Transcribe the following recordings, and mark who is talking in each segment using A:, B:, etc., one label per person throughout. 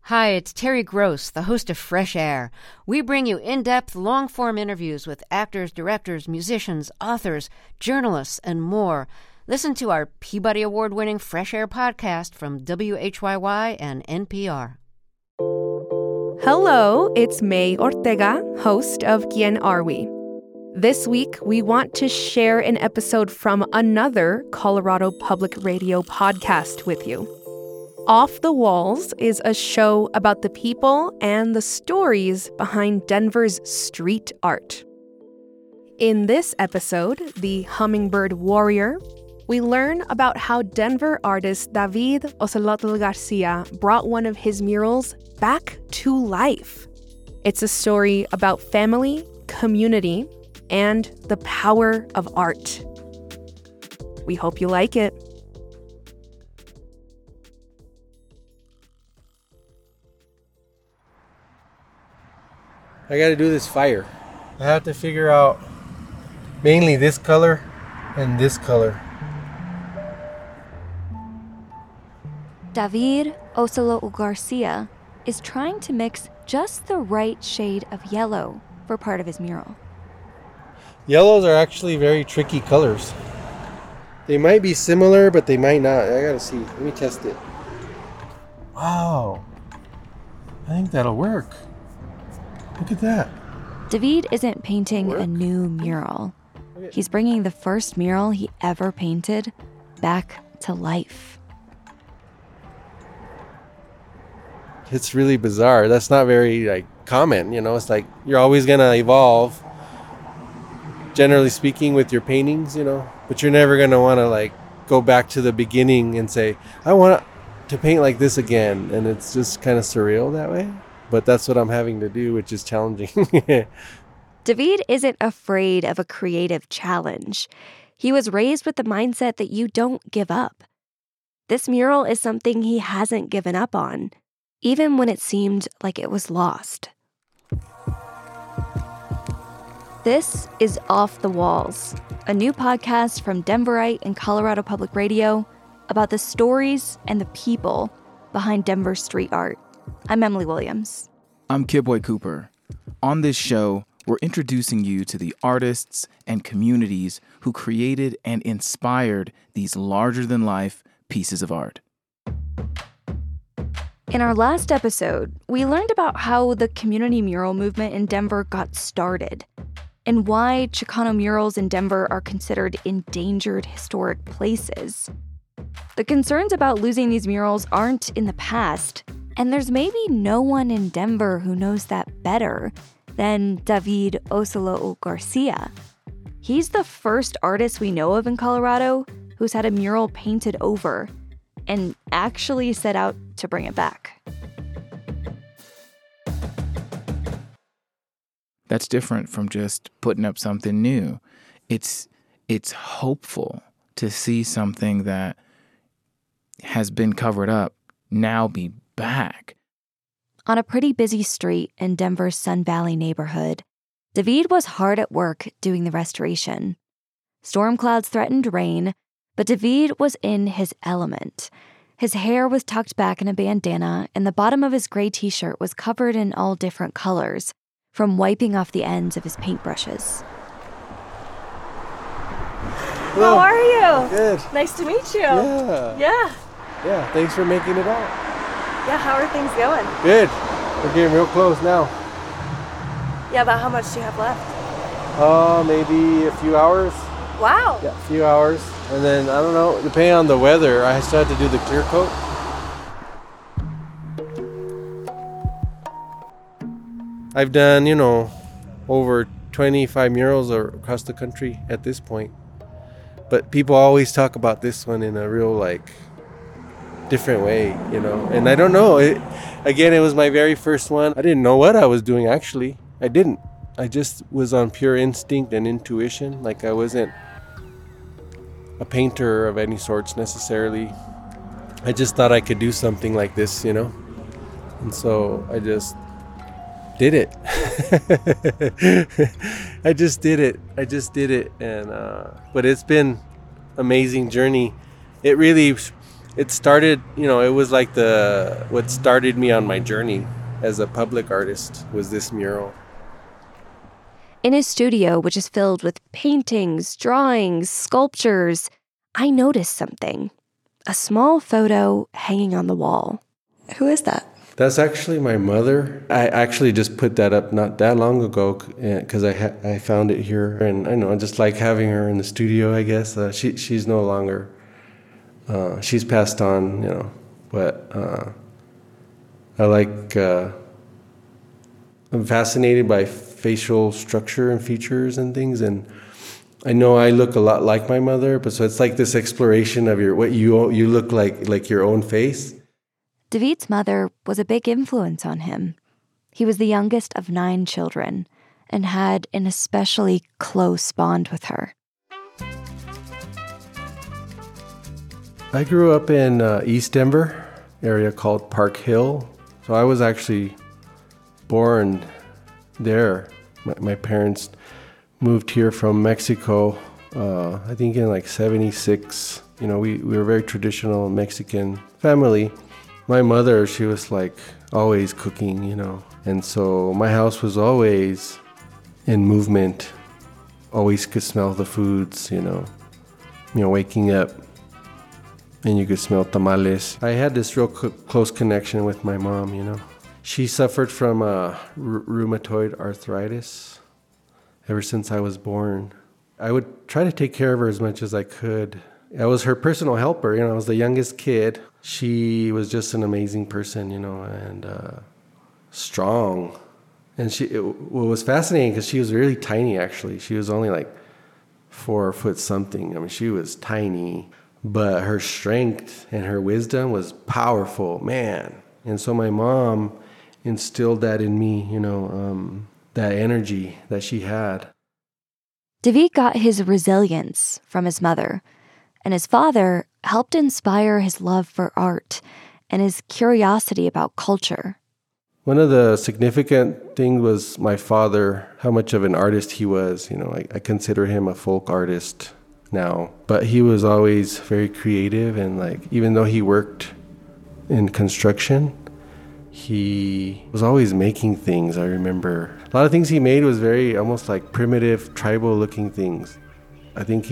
A: Hi, it's Terry Gross, the host of Fresh Air. We bring you in-depth, long-form interviews with actors, directors, musicians, authors, journalists, and more. Listen to our Peabody Award-winning Fresh Air podcast from WHYY and NPR.
B: Hello, it's May Ortega, host of ¿Quién Are We? This week, we want to share an episode from another Colorado Public Radio podcast with you. Off the Walls is a show about the people and the stories behind Denver's street art. In this episode, The Hummingbird Warrior, we learn about how Denver artist David Ocelotl Garcia brought one of his murals back to life. It's a story about family, community, and the power of art. We hope you like it.
C: I gotta do this fire. I have to figure out mainly this color and this color.
D: David Ocelotl Garcia is trying to mix just the right shade of yellow for part of his mural.
C: Yellows are actually very tricky colors. They might be similar, but they might not. I gotta see. Let me test it. Wow. I think that'll work. Look at that.
D: David isn't painting a new mural. He's bringing the first mural he ever painted back to life.
C: It's really bizarre. That's not very common, It's like you're always gonna evolve, generally speaking, with your paintings, But you're never gonna want to go back to the beginning and say, I want to paint like this again. And it's just kind of surreal that way. But that's what I'm having to do, which is challenging.
D: David isn't afraid of a creative challenge. He was raised with the mindset that you don't give up. This mural is something he hasn't given up on, even when it seemed like it was lost. This is Off the Walls, a new podcast from Denverite and Colorado Public Radio about the stories and the people behind Denver street art. I'm Emily Williams.
E: I'm Kidboy Cooper. On this show, we're introducing you to the artists and communities who created and inspired these larger-than-life pieces of art.
D: In our last episode, we learned about how the community mural movement in Denver got started and why Chicano murals in Denver are considered endangered historic places. The concerns about losing these murals aren't in the past, and there's maybe no one in Denver who knows that better than David Ocelotl Garcia. He's the first artist we know of in Colorado who's had a mural painted over and actually set out to bring it back.
E: That's different from just putting up something new. It's hopeful to see something that has been covered up now be back.
D: On a pretty busy street in Denver's Sun Valley neighborhood, David was hard at work doing the restoration. Storm clouds threatened rain, but David was in his element. His hair was tucked back in a bandana, and the bottom of his gray t-shirt was covered in all different colors, from wiping off the ends of his paintbrushes.
B: How are you?
C: Good.
B: Nice to meet you.
C: Yeah, thanks for making it out.
B: Yeah, how are things going?
C: Good. We're getting real close now.
B: Yeah, about how much do you have left?
C: Maybe a few hours.
B: Wow.
C: Yeah, a few hours. And then, I don't know, depending on the weather, I still have to do the clear coat. I've done, over 25 murals across the country at this point. But people always talk about this one in a real, different way, And I don't know. It was my very first one. I didn't know what I was doing, actually. I didn't. I just was on pure instinct and intuition. I wasn't a painter of any sorts necessarily. I just thought I could do something like this, And so I just did it. I just did it. And but it's been amazing journey. It really, It started, it was like what started me on my journey as a public artist was this mural.
D: In his studio, which is filled with paintings, drawings, sculptures, I noticed something. A small photo hanging on the wall. Who is that?
C: That's actually my mother. I actually just put that up not that long ago because I found it here. And I know, I just like having her in the studio, I guess. She's no longer, she's passed on, but I like, I'm fascinated by facial structure and features and things. And I know I look a lot like my mother, but so it's like this exploration of what you look like your own face.
D: David's mother was a big influence on him. He was the youngest of 9 children and had an especially close bond with her.
C: I grew up in East Denver, area called Park Hill. So I was actually born there. My parents moved here from Mexico, I think in like 76. We were a very traditional Mexican family. My mother, she was like always cooking, and so my house was always in movement, always could smell the foods, waking up and you could smell tamales. I had this real close connection with my mom, She suffered from rheumatoid arthritis ever since I was born. I would try to take care of her as much as I could. I was her personal helper, I was the youngest kid. She was just an amazing person, and strong. And what was fascinating, because she was really tiny, actually. She was only like 4 foot something. I mean, she was tiny, but her strength and her wisdom was powerful, man. And so my mom instilled that in me, that energy that she had.
D: David got his resilience from his mother, and his father helped inspire his love for art and his curiosity about culture.
C: One of the significant things was my father, how much of an artist he was. I consider him a folk artist now, but he was always very creative, and even though he worked in construction, he was always making things. I remember a lot of things he made was very almost like primitive, tribal looking things. I think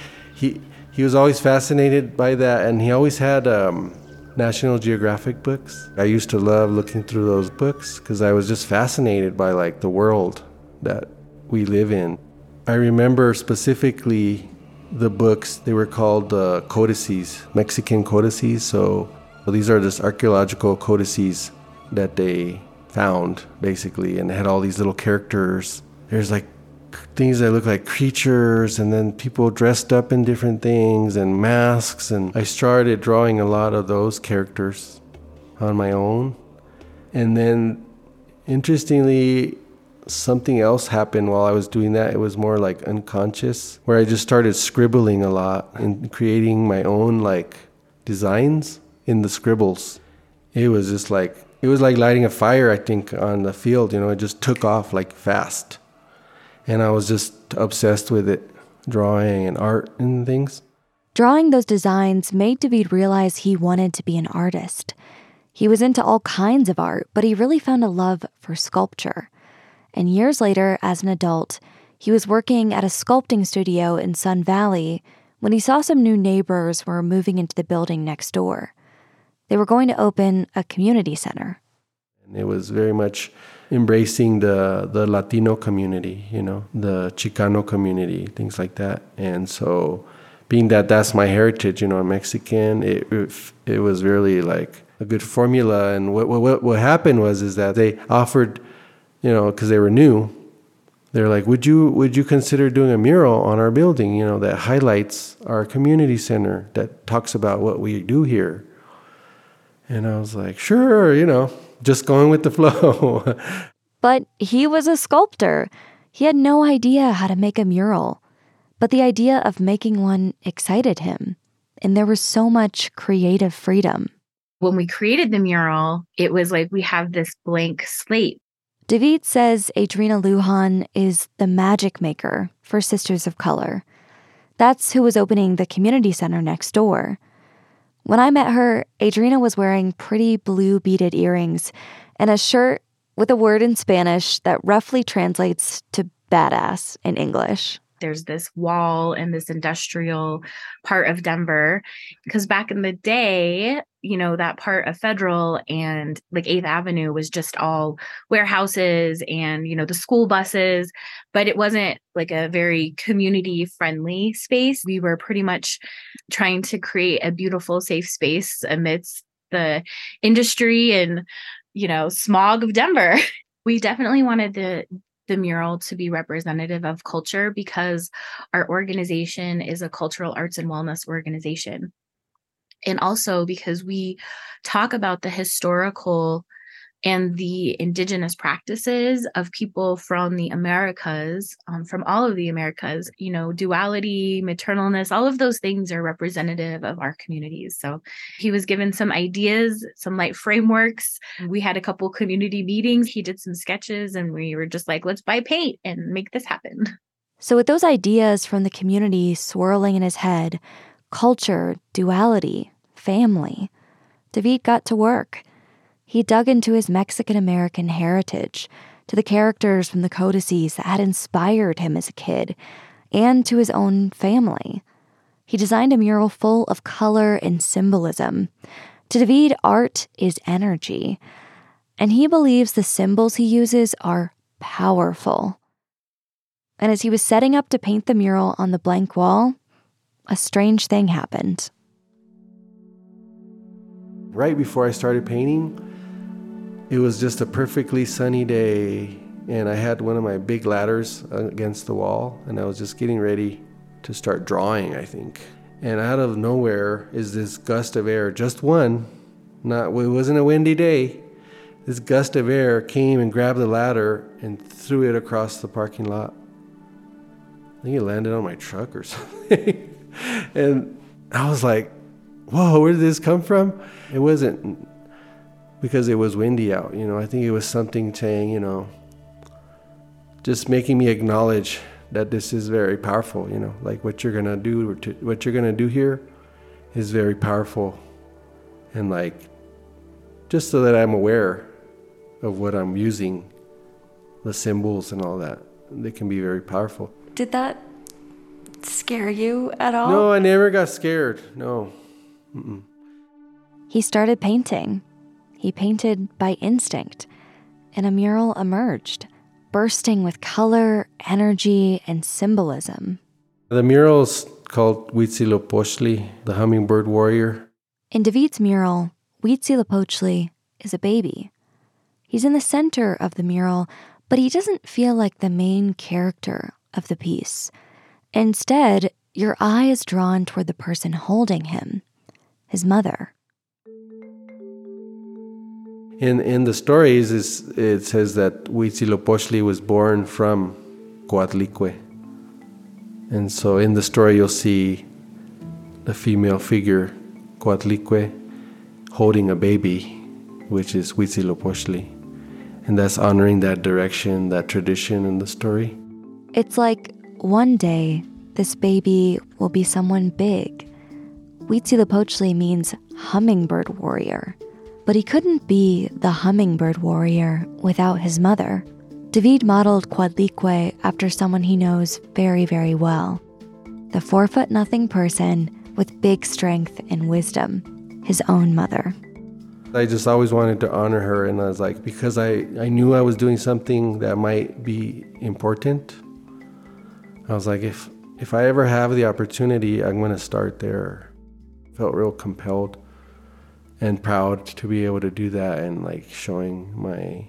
C: he was always fascinated by that, and he always had National Geographic books. I used to love looking through those books because I was just fascinated by the world that we live in. I remember specifically the books. They were called codices, Mexican codices. So these are just archaeological codices that they found, basically, and it had all these little characters. There's things that look like creatures, and then people dressed up in different things and masks, and I started drawing a lot of those characters on my own. And then interestingly, something else happened while I was doing that. It was more unconscious, where I just started scribbling a lot and creating my own designs in the scribbles. It was just it was like lighting a fire, I think, on the field. It just took off fast. And I was just obsessed with it, drawing and art and things.
D: Drawing those designs made David realize he wanted to be an artist. He was into all kinds of art, but he really found a love for sculpture. And years later, as an adult, he was working at a sculpting studio in Sun Valley when he saw some new neighbors were moving into the building next door. They were going to open a community center.
C: And it was very much embracing the Latino community, the Chicano community, things like that. And so being that's my heritage, I'm Mexican, it was really a good formula. And what happened is that they offered, because they were new, they're like, would you consider doing a mural on our building, that highlights our community center, that talks about what we do here? And I was like, sure, just going with the flow.
D: But he was a sculptor. He had no idea how to make a mural. But the idea of making one excited him. And there was so much creative freedom.
F: When we created the mural, it was we have this blank slate.
D: David says Adrina Lujan is the magic maker for Sisters of Color. That's who was opening the community center next door. When I met her, Adriana was wearing pretty blue beaded earrings and a shirt with a word in Spanish that roughly translates to badass in English.
F: There's this wall and this industrial part of Denver, because back in the day, that part of Federal and like 8th Avenue was just all warehouses and, the school buses, but it wasn't like a very community friendly space. We were pretty much trying to create a beautiful, safe space amidst the industry and, smog of Denver. We definitely wanted the mural to be representative of culture because our organization is a cultural arts and wellness organization. And also because we talk about the historical and the indigenous practices of people from the Americas, from all of the Americas, duality, maternalness, all of those things are representative of our communities. So he was given some ideas, some light frameworks. We had a couple community meetings. He did some sketches and we were just like, let's buy paint and make this happen.
D: So with those ideas from the community swirling in his head, culture, duality, family, David got to work. He dug into his Mexican-American heritage, to the characters from the codices that had inspired him as a kid, and to his own family. He designed a mural full of color and symbolism. To David, art is energy, and he believes the symbols he uses are powerful. And as he was setting up to paint the mural on the blank wall, a strange thing happened.
C: Right before I started painting, it was just a perfectly sunny day, and I had one of my big ladders against the wall, and I was just getting ready to start drawing, I think. And out of nowhere is this gust of air, just one, it wasn't a windy day. This gust of air came and grabbed the ladder and threw it across the parking lot. I think it landed on my truck or something. And I was like, whoa, where did this come from? It wasn't because it was windy out, I think it was something saying, just making me acknowledge that this is very powerful, like what you're going to do, what you're going to do here is very powerful. And like, just so that I'm aware of what I'm using, the symbols and all that, they can be very powerful.
D: Did that scare you at all?
C: No, I never got scared. No. Mm-mm.
D: He started painting. He painted by instinct, and a mural emerged, bursting with color, energy, and symbolism.
C: The mural's called Huitzilopochtli, the hummingbird warrior.
D: In David's mural, Huitzilopochtli is a baby. He's in the center of the mural, but he doesn't feel like the main character of the piece. Instead, your eye is drawn toward the person holding him, his mother.
C: In the stories, it says that Huitzilopochtli was born from Coatlicue. And so in the story, you'll see the female figure, Coatlicue, holding a baby, which is Huitzilopochtli. And that's honoring that direction, that tradition in the story.
D: It's like one day, this baby will be someone big. Huitzilopochtli means hummingbird warrior. But he couldn't be the hummingbird warrior without his mother. David modeled Coatlicue after someone he knows very, very well. The 4'0" person with big strength and wisdom, his own mother.
C: I just always wanted to honor her, and I was like, because I knew I was doing something that might be important, I was like, if I ever have the opportunity, I'm going to start there. I felt real compelled and proud to be able to do that, and like showing my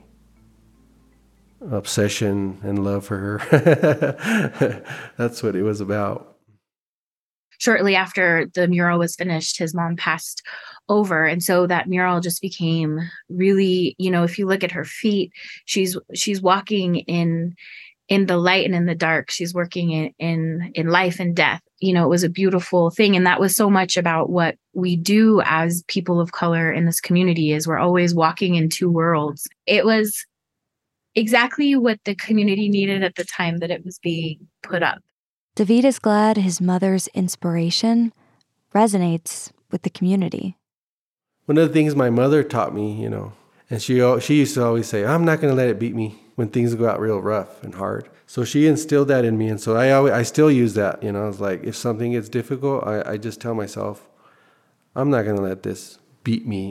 C: obsession and love for her. That's what it was about.
F: Shortly after the mural was finished, his mom passed over. And so that mural just became really, if you look at her feet, she's walking in the light and in the dark. She's working in life and death. It was a beautiful thing. And that was so much about what we do as people of color in this community, is we're always walking in two worlds. It was exactly what the community needed at the time that it was being put up.
D: David is glad his mother's inspiration resonates with the community.
C: One of the things my mother taught me, and she used to always say, I'm not going to let it beat me when things go out real rough and hard. So she instilled that in me. And so I still use that, It's like if something gets difficult, I just tell myself, I'm not going to let this beat me.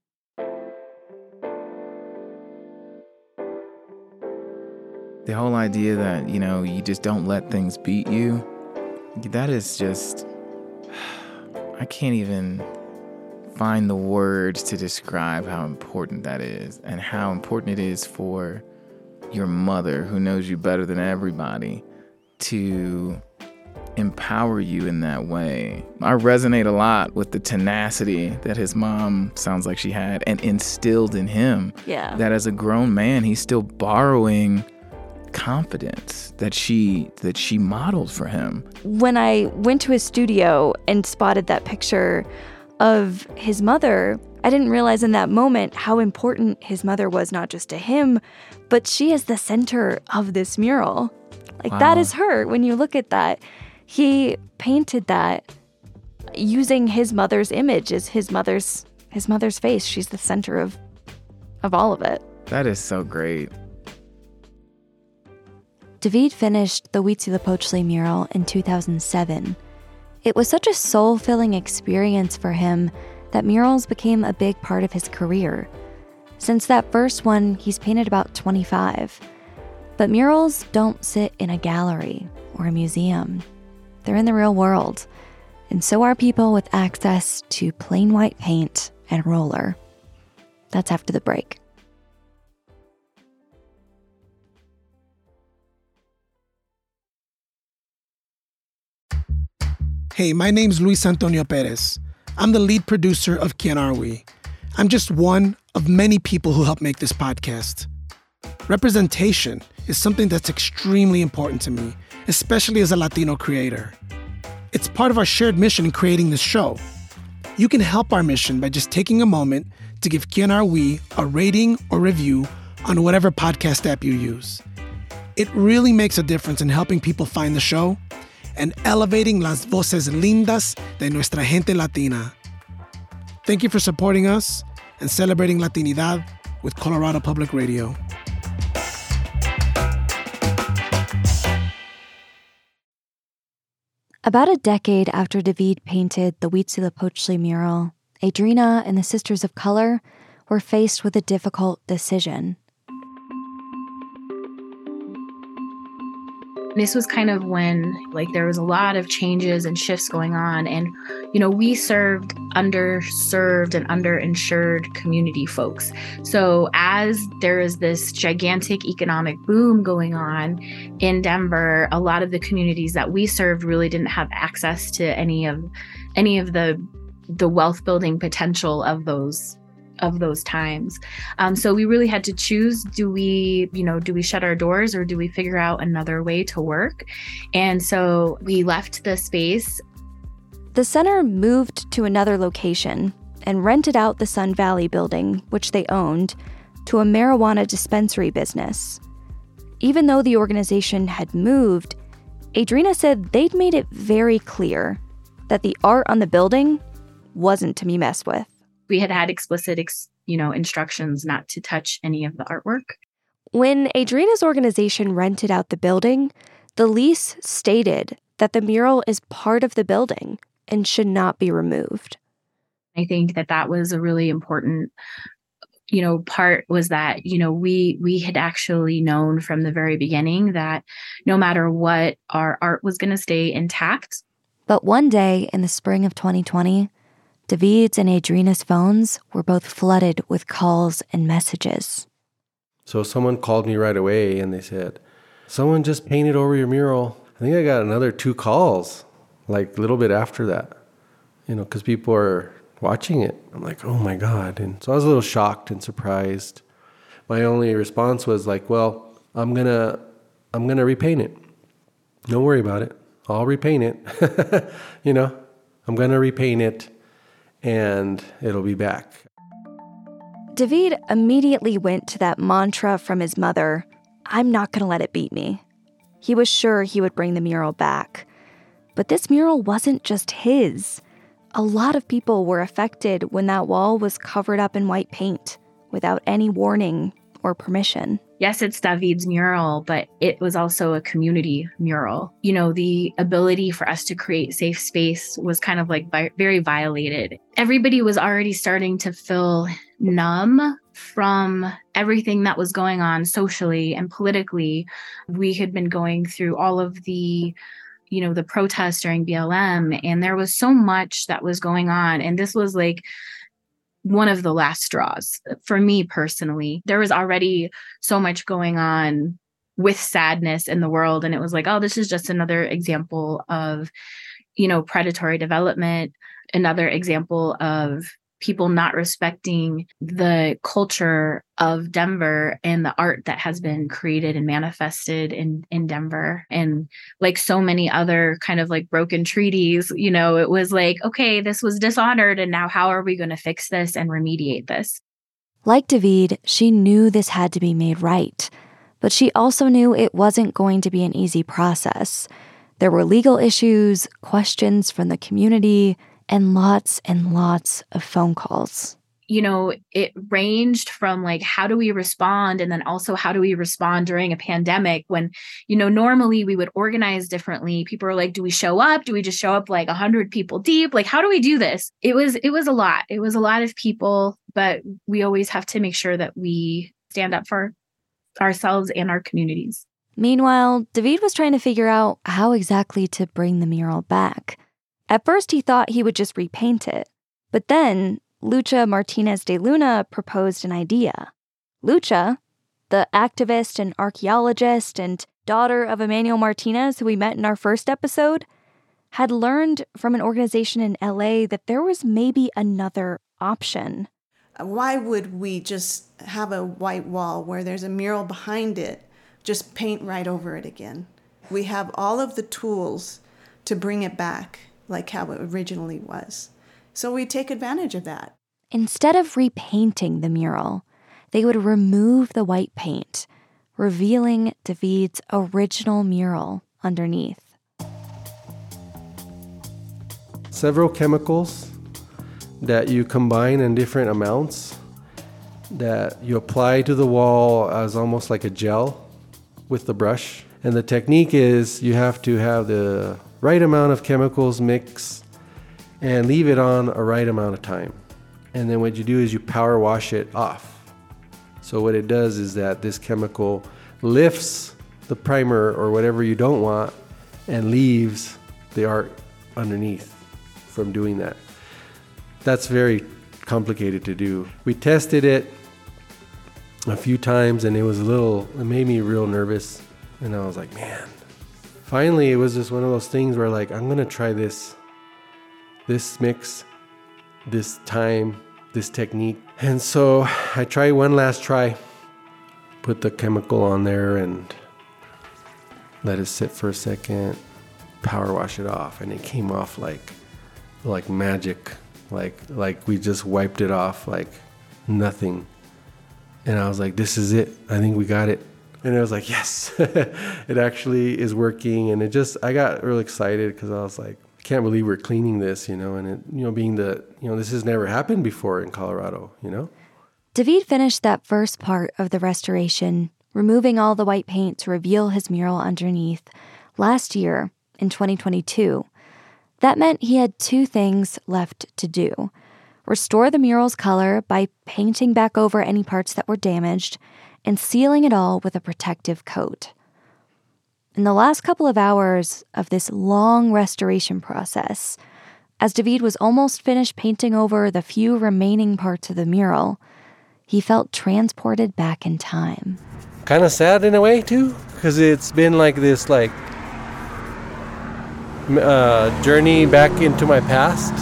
E: The whole idea that, you just don't let things beat you, that is just, I can't even find the words to describe how important that is and how important it is for your mother, who knows you better than everybody, to empower you in that way. I resonate a lot with the tenacity that his mom sounds like she had and instilled in him.
D: Yeah.
E: That as a grown man, he's still borrowing confidence that she modeled for him.
D: When I went to his studio and spotted that picture of his mother, I didn't realize in that moment how important his mother was, not just to him, but she is the center of this mural. Like, wow. That is her. When you look at that, he painted that using his mother's image as his mother's face. She's the center of all of it.
E: That is so great.
D: David finished the Huitzilopochtli mural in 2007. It was such a soul-filling experience for him that murals became a big part of his career. Since that first one, he's painted about 25. But murals don't sit in a gallery or a museum. They're in the real world. And so are people with access to plain white paint and roller. That's after the break.
G: Hey, my name's Luis Antonio Perez. I'm the lead producer of Quién Are We? I'm just one of many people who help make this podcast. Representation is something that's extremely important to me, especially as a Latino creator. It's part of our shared mission in creating this show. You can help our mission by just taking a moment to give Quién Are We a rating or review on whatever podcast app you use. It really makes a difference in helping people find the show and elevating las voces lindas de nuestra gente latina. Thank you for supporting us and celebrating Latinidad with Colorado Public Radio.
D: About a decade after David painted the Huitzilopochtli mural, Adrina and the Sisters of Color were faced with a difficult decision.
F: This was kind of when there was a lot of changes and shifts going on. And, we served underserved and underinsured community folks. So as there is this gigantic economic boom going on in Denver, a lot of the communities that we served really didn't have access to any of the wealth building potential of those times. So we really had to choose, do we shut our doors or do we figure out another way to work? And so we left the space.
D: The center moved to another location and rented out the Sun Valley building, which they owned, to a marijuana dispensary business. Even though the organization had moved, Adrina said they'd made it very clear that the art on the building wasn't to be messed with.
F: We had explicit, instructions not to touch any of the artwork.
D: When Adrina's organization rented out the building, the lease stated that the mural is part of the building and should not be removed.
F: I think that was a really important, part was that, we had actually known from the very beginning that no matter what, our art was going to stay intact.
D: But one day in the spring of 2020, David's and Adrina's phones were both flooded with calls and messages.
C: So someone called me right away and they said, someone just painted over your mural. I think I got another 2 calls, a little bit after that, because people are watching it. I'm like, oh my God. And so I was a little shocked and surprised. My only response was well, I'm gonna repaint it. Don't worry about it. I'll repaint it. I'm gonna repaint it. And it'll be back.
D: David immediately went to that mantra from his mother, I'm not going to let it beat me. He was sure he would bring the mural back. But this mural wasn't just his. a lot of people were affected when that wall was covered up in white paint without any warning or permission.
F: Yes, it's David's mural, but it was also a community mural. You know, the ability for us to create safe space was kind of like very violated. Everybody was already starting to feel numb from everything that was going on socially and politically. We had been going through all of the protests during BLM, and there was so much that was going on. And this was like one of the last straws for me personally. There was already so much going on with sadness in the world. And it was like, oh, this is just another example of, predatory development, another example of people not respecting the culture of Denver and the art that has been created and manifested in Denver. And like so many other kind of like broken treaties, it was like, okay, this was dishonored. And now how are we going to fix this and remediate this?
D: Like David, she knew this had to be made right. But she also knew it wasn't going to be an easy process. There were legal issues, questions from the community, and lots of phone calls.
F: It ranged from like, how do we respond? And then also, how do we respond during a pandemic when, normally we would organize differently. People are like, do we show up? Do we just show up like 100 people deep? Like, how do we do this? It was a lot. It was a lot of people, but we always have to make sure that we stand up for ourselves and our communities.
D: Meanwhile, David was trying to figure out how exactly to bring the mural back. At first, he thought he would just repaint it. But then, Lucha Martinez de Luna proposed an idea. Lucha, the activist and archaeologist and daughter of Emmanuel Martinez, who we met in our first episode, had learned from an organization in LA that there was maybe another option.
H: Why would we just have a white wall where there's a mural behind it, just paint right over it again? We have all of the tools to bring it back like how it originally was. So we take advantage of that.
D: Instead of repainting the mural, they would remove the white paint, revealing David's original mural underneath.
C: Several chemicals that you combine in different amounts that you apply to the wall as almost like a gel with the brush. And the technique is you have to have the right amount of chemicals mix and leave it on a right amount of time. And then what you do is you power wash it off. So what it does is that this chemical lifts the primer or whatever you don't want and leaves the art underneath from doing that. That's very complicated to do. We tested it a few times and it made me real nervous. And I was like, man. Finally, it was just one of those things where like, I'm gonna try this mix, this time, this technique. And so I tried one last try, put the chemical on there and let it sit for a second, power wash it off. And it came off like magic, like we just wiped it off like nothing. And I was like, this is it. I think we got it. And I was like, yes, it actually is working. And I got real excited because I was like, I can't believe we're cleaning this, and it, being this has never happened before in Colorado,
D: David finished that first part of the restoration, removing all the white paint to reveal his mural underneath, last year in 2022. That meant he had two things left to do: restore the mural's color by painting back over any parts that were damaged, and sealing it all with a protective coat. In the last couple of hours of this long restoration process, as David was almost finished painting over the few remaining parts of the mural, he felt transported back in time.
C: Kind of sad in a way too, because it's been like this journey back into my past.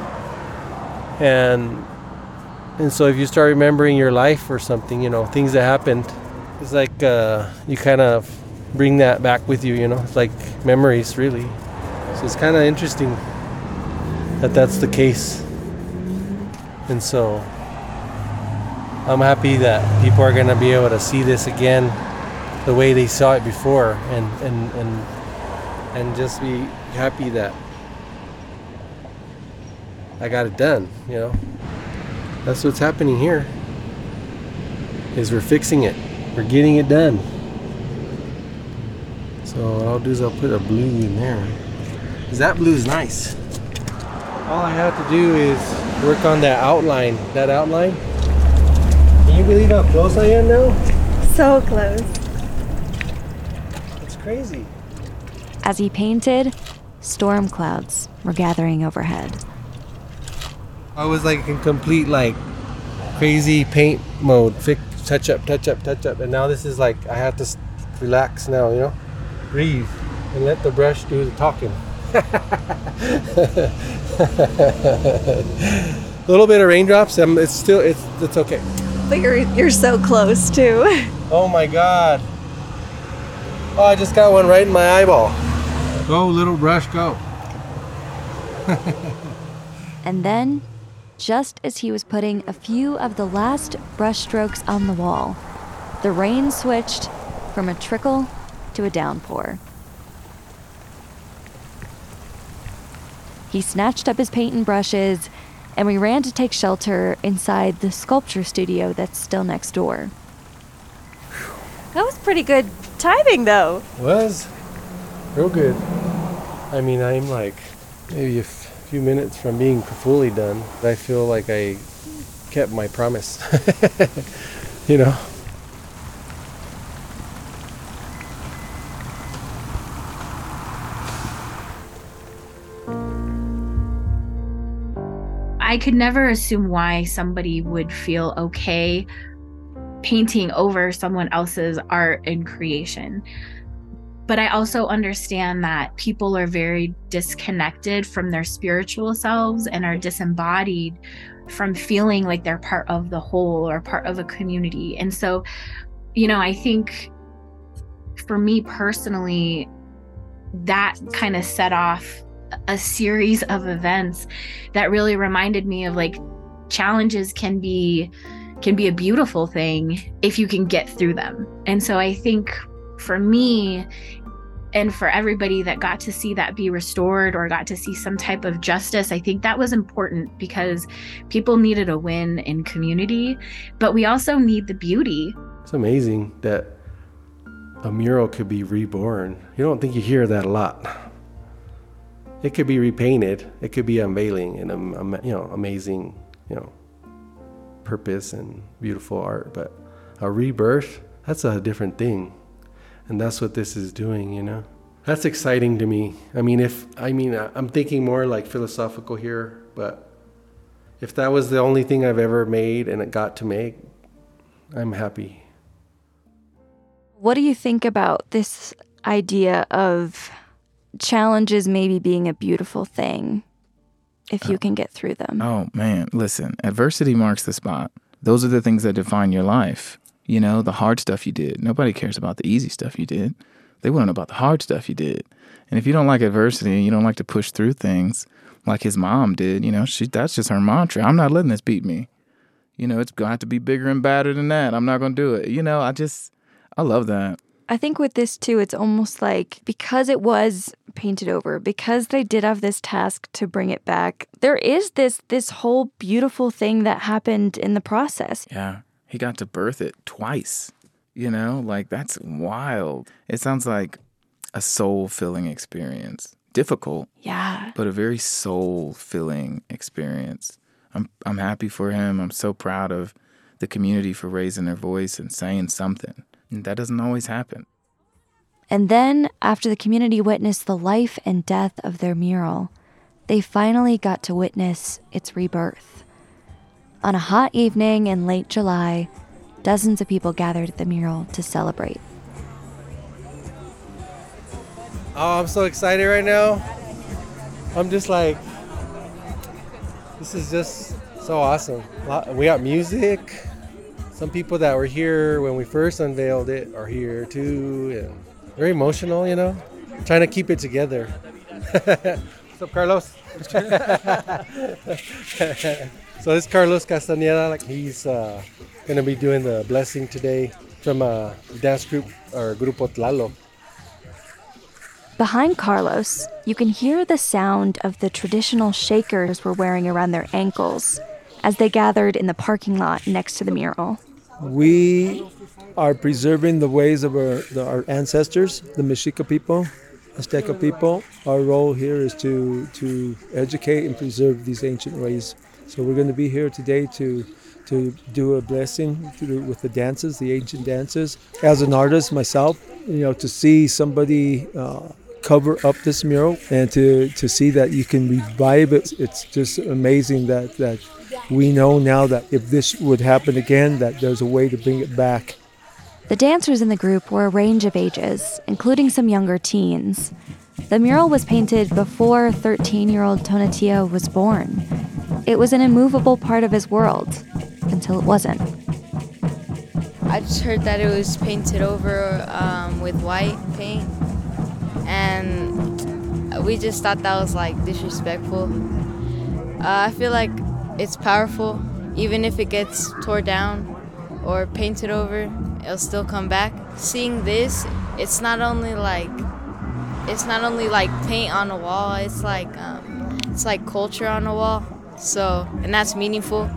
C: And so if you start remembering your life or something, things that happened, it's like you kind of bring that back with you, it's like memories, really. So it's kind of interesting that that's the case. And so I'm happy that people are going to be able to see this again the way they saw it before and just be happy that I got it done, you know. That's what's happening here. Is we're fixing it. We're getting it done. So what I'll do is I'll put a blue in there. Because that blue is nice. All I have to do is work on that outline. Can you believe how close I am now?
D: So close.
C: It's crazy.
D: As he painted, storm clouds were gathering overhead.
C: I was like in complete like crazy paint mode. Touch up. And now this is like, I have to relax now, you know? Breathe and let the brush do the talking. A little bit of raindrops. It's okay.
D: But you're so close too.
C: Oh my God. Oh, I just got one right in my eyeball. Go, little brush, go.
D: And then, just as he was putting a few of the last brush strokes on the wall, the rain switched from a trickle to a downpour. He snatched up his paint and brushes, and we ran to take shelter inside the sculpture studio that's still next door. That was pretty good timing, though.
C: Was real good. I mean, I'm like maybe a few minutes from being fully done. I feel like I kept my promise. You know.
F: I could never assume why somebody would feel okay painting over someone else's art and creation. But I also understand that people are very disconnected from their spiritual selves and are disembodied from feeling like they're part of the whole or part of a community. And so, you know, I think for me personally, that kind of set off a series of events that really reminded me of like challenges can be a beautiful thing if you can get through them. And so I think for me and for everybody that got to see that be restored or got to see some type of justice, I think that was important because people needed a win in community, but we also need the beauty.
C: It's amazing that a mural could be reborn. You don't think you hear that a lot. It could be repainted. It could be unveiling and amazing, purpose and beautiful art. But a rebirth, that's a different thing, and that's what this is doing. You know, that's exciting to me. I'm thinking more like philosophical here, but if that was the only thing I've ever made and it got to make, I'm happy.
D: What do you think about this idea of challenges maybe being a beautiful thing if you can get through them?
E: Oh, man. Listen, adversity marks the spot. Those are the things that define your life. You know, the hard stuff you did. Nobody cares about the easy stuff you did. They want to know about the hard stuff you did. And if you don't like adversity, you don't like to push through things like his mom did, that's just her mantra. I'm not letting this beat me. It's going to have to be bigger and badder than that. I'm not going to do it. I love that.
D: I think with this too, it's almost like because it was painted over, because they did have this task to bring it back, there is this whole beautiful thing that happened in the process.
E: Yeah, he got to birth it twice. That's wild. It sounds like a soul-filling experience. Difficult.
D: Yeah.
E: But a very soul-filling experience. I'm happy for him. I'm so proud of the community for raising their voice and saying something. And that doesn't always happen.
D: And then, after the community witnessed the life and death of their mural, they finally got to witness its rebirth. On a hot evening in late July, dozens of people gathered at the mural to celebrate.
C: Oh, I'm so excited right now. I'm just like, this is just so awesome. We got music. Some people that were here when we first unveiled it are here too. And very emotional, trying to keep it together. What's up, Carlos? So this is Carlos Castañeda. He's going to be doing the blessing today from a dance group, or Grupo Tlaloc.
D: Behind Carlos, you can hear the sound of the traditional shakers were wearing around their ankles as they gathered in the parking lot next to the mural.
I: We are preserving the ways of our ancestors, the Mexica people, Azteca people. Our role here is to educate and preserve these ancient ways. So we're going to be here today to do a blessing with the dances, the ancient dances. As an artist myself, to see somebody cover up this mural and to see that you can revive it, it's just amazing that we know now that if this would happen again, that there's a way to bring it back.
D: The dancers in the group were a range of ages, including some younger teens. The mural was painted before 13-year-old Tonatiuh was born. It was an immovable part of his world, until it wasn't.
J: I just heard that it was painted over with white paint, and we just thought that was disrespectful. I feel like it's powerful. Even if it gets tore down or painted over, it'll still come back. Seeing this, it's not only like paint on a wall. It's like culture on a wall. So, and that's meaningful.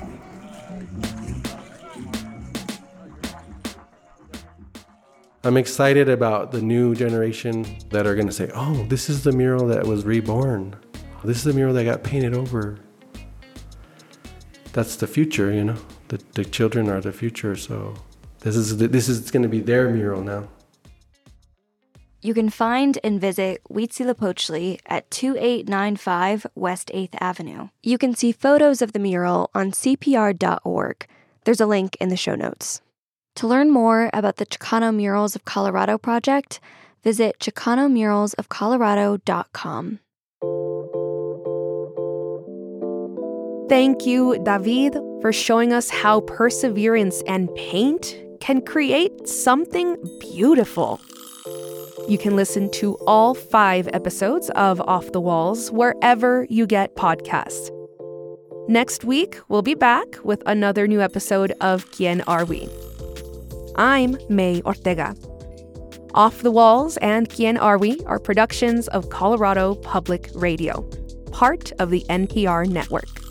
C: I'm excited about the new generation that are going to say, oh, this is the mural that was reborn. This is the mural that got painted over. That's the future, The children are the future, so this is going to be their mural now.
D: You can find and visit Huitzilopochtli at 2895 West 8th Avenue. You can see photos of the mural on CPR.org. There's a link in the show notes. To learn more about the Chicano Murals of Colorado project, visit ChicanoMuralsOfColorado.com.
B: Thank you, David, for showing us how perseverance and paint can create something beautiful. You can listen to all 5 episodes of Off the Walls wherever you get podcasts. Next week, we'll be back with another new episode of ¿Quién Are We? I'm May Ortega. Off the Walls and ¿Quién Are We? Are productions of Colorado Public Radio, part of the NPR network.